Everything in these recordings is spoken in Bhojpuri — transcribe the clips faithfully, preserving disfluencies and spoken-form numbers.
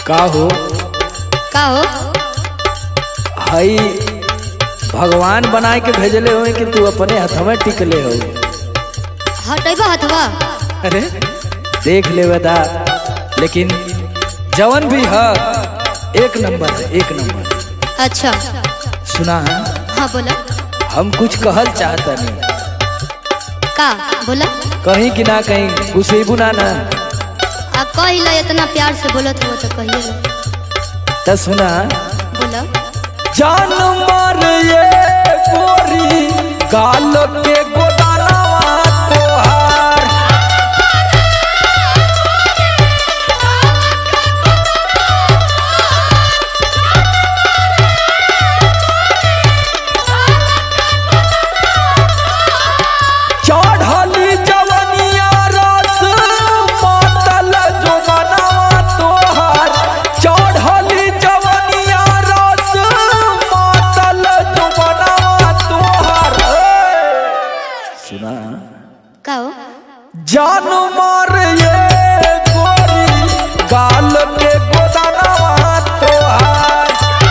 का हो का हो हई भगवान बनाए के भेजले हो कि तू अपने हथवा टिकले हो। हटेबा हथवा। अरे देख ले बता, लेकिन जवन भी है एक नंबर है, एक नंबर। अच्छा सुना है? हाँ बोला। हम कुछ कहल चाहता नहीं, का बोला? कहीं कि ना कहीं गुस्सेबू ना ना। आ कहिला इतना प्यार से बोलत हो तो कहिए। तो सुना बोला। जान मार ये गोरी गाल के गोदानवा तोहार, चढ़ली जवनिया रस मातल जो बनवा तोहार, चढ़ली जवनिया रस मातल जो बनवा तोहार। सुना का हो? जान मार ये गोरी गाल के गोदानवा तोहार,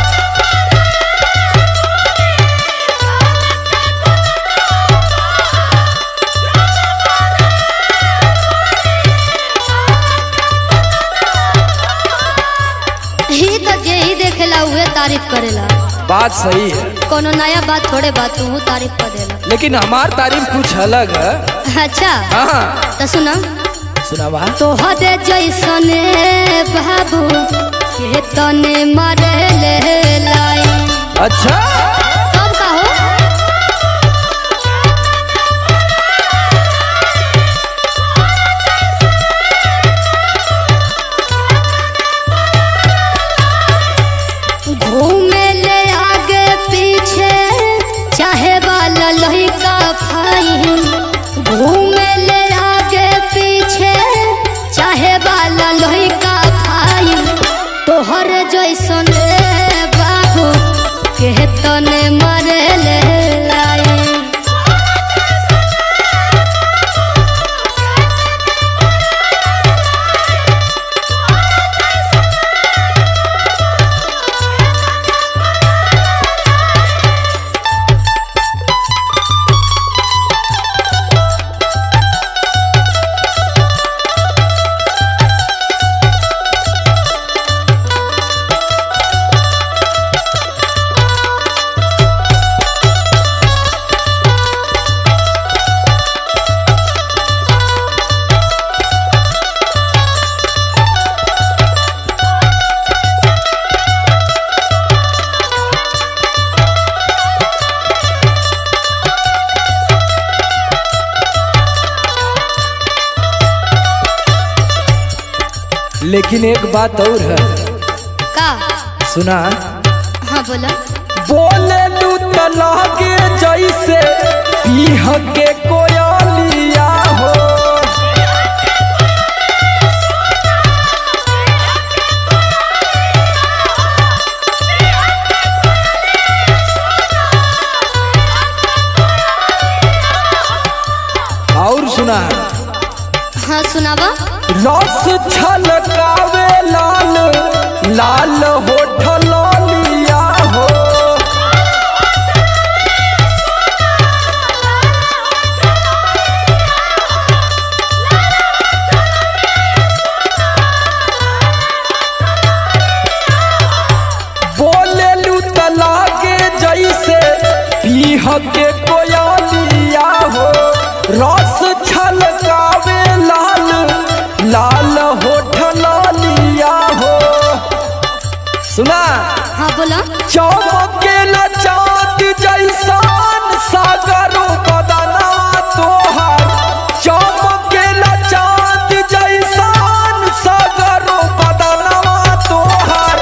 ही तो जे ही देखेला उहे तारीफ करेला। बात सही है, कोनो नया बात थोड़े बात तू तारीफ कर देला। लेकिन हमार तारीफ कुछ अलग है। अच्छा हाँ तो सुना। सुनावा। तोहरे जैसने बाबू के तने मारे ले लाई। अच्छा सब का हो? घूमे ले आगे पीछे चाहे वाला लहिका फाइन, घूमे ले आगे पीछे चाहे वाला लहिका फाइन। तोहर जैसन बाबू के तने मरे ले लाई। लेकिन एक बात और है। का? सुना। हाँ बोला। बोले लू तो लागे जैसे पीह के कोयलिया हो, और सुना। हाँ सुनावा। रस छलकावे लाल लाल होठ लालिया हो, बोले लू तो लागे जैसे पीह के कोयलिया हो, रस छलकावे लाल लाल होठ लालिया हो। सुना। हाँ बोला। चमकेला चाँद जैसान सागरो बदनवा तोहार, चमकेला चाँद जैसान सागरो बदनवा तोहार।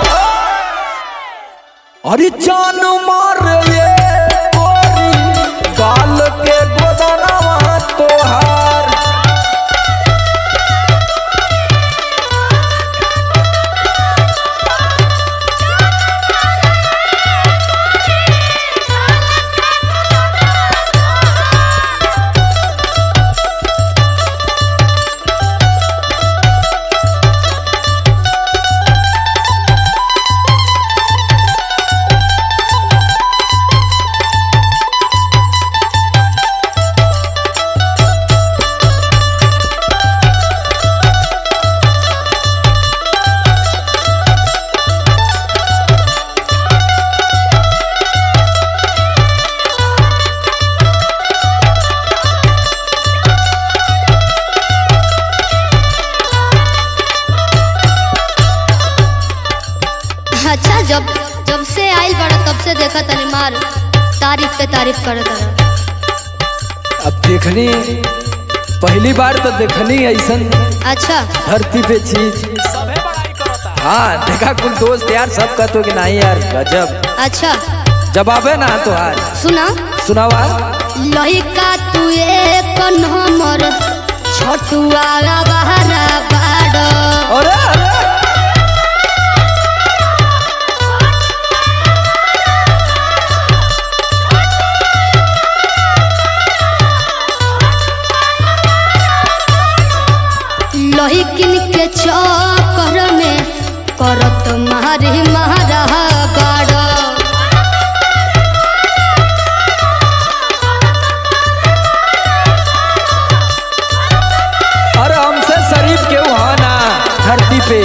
अरे जान मार ये गोरी गाल के गोदनवा तोहार, जब से आइल बड़ा तब से देखा तनी मार तारीफ पे तारीफ करत रहा। अब देखनी पहली बार तो देखनी ऐसन अच्छा धरती पे चीज। हाँ देखा कुल दोस्त यार सब कहते कि नहीं यार गजब। अच्छा जवाब है ना तो आज सुना सुनावा। लइका तू एक नंबर छोटुआ बहरा बाड़ो। अरे अरे लहिकिन के चक्कर में करत मारी मारा बाड़ो। अरे हमसे शरीफ क्यों हो ना धरती पे।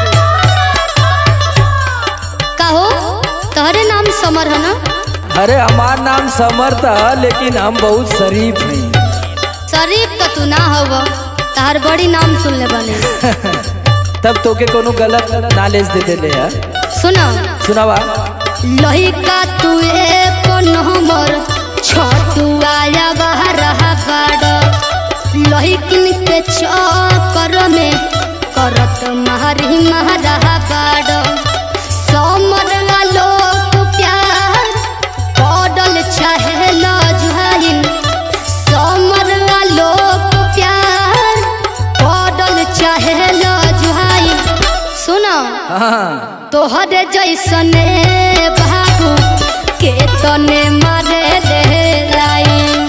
कहो तोहरे नाम समर है ना? अरे हमार नाम समर्थ है लेकिन हम बहुत शरीफ हैं। शरीफ तो तू ना हो, तार बड़ी नाम सुन ले बने। तब तो के कोनो गलत नॉलेज दे दे ले यार। सुना सुनावा। लहिका तू एक नंबर छोटुआ बहरा बाड़ो। लहिकिन के चक्कर में करत मारी मारा बाड़ो। समर लोग प्यार पड़ल चाहे लजुहाइन। समर लोग प्यार पड़ल चाहे लजुहाइन। सुनो हाँ तोहरे जैसने बाबू के तने मारे ले लाइन।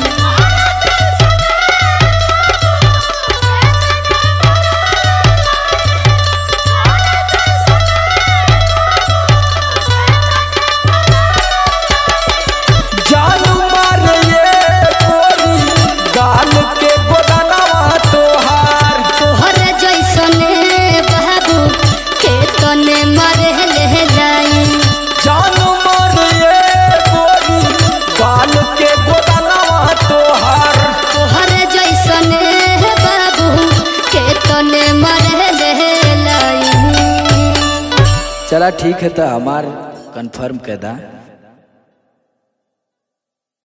जानू मार ये कोरी गाल के गोदानवा तोहार। तोहरे जैसने बाबू के तने मारे ले लाइन। जानू मार ये कोरी गाल के गोदानवा तोहार। तोहरे जैसने बाबू के तने मारे ले लाइन। चला ठीक है तो हमार कंफर्म कर दा।